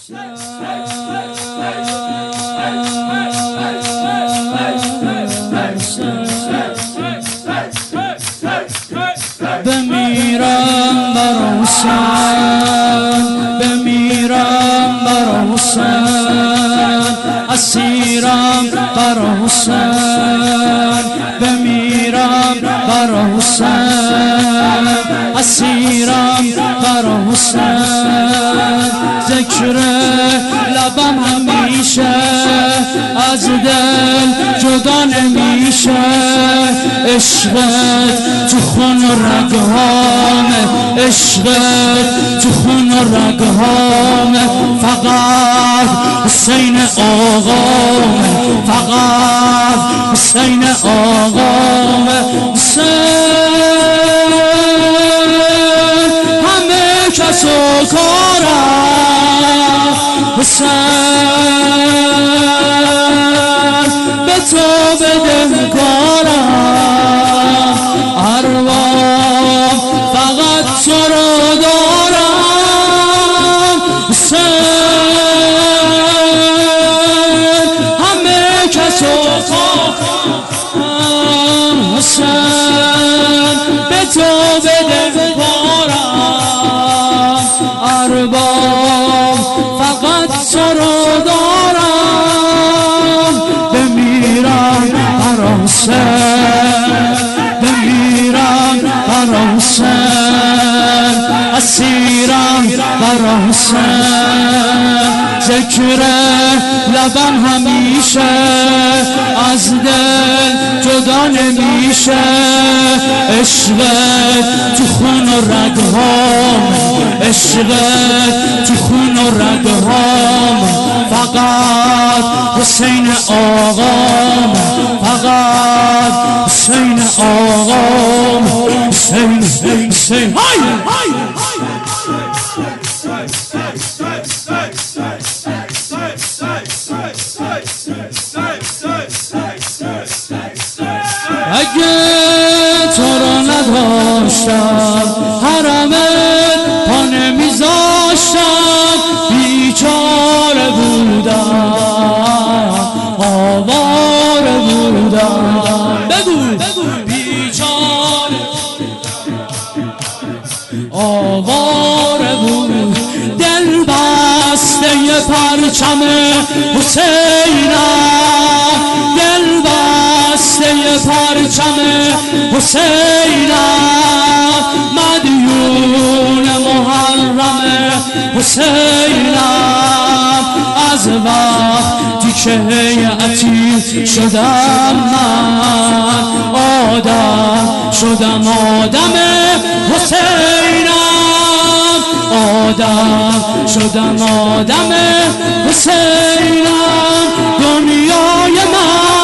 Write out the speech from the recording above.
بمیرم بر حسین، بمیرم بر حسین، اسیرم بر حسین، بمیرم بر حسین، اسیرم بر حسین. ذکر لبم همیشه از دل جدا نمیشه، عشقت تو خون و رگهامه، عشقت تو خون و رگهامه. فقط حسین آقامه، فقط حسین آقامه. حسین همه کس و کارم، حسین به تو بده کارم، ارواح فقط تو رو دارم. حسین همه کس و کارم، حسین به تو بده کارم، ارواح فقط تو رو دارم. بمیرم بر حسین، بمیرم بر حسین، اسیرم بر حسین. ذکر لبم همیشه از دل جدا نمیشه، عشقت تو خون و رگهام، عشقت تو خون و رگهام. فقط حسین آقام، فقط حسین آقام، حسین حسین. اگه تو رو نداشتم حرمت پا نمیذاشتم، بیچاره بودم، آواره بودم. بگو بیچاره آواره بود. دل بسته پرچم حسینم، دل بسته پرچم حسینم، مدیون محرم حسینم. از وقتی که هیئتی شدم من، آدم شدم، آدم حسینم، آدم شدم، آدم حسینم. دنیای من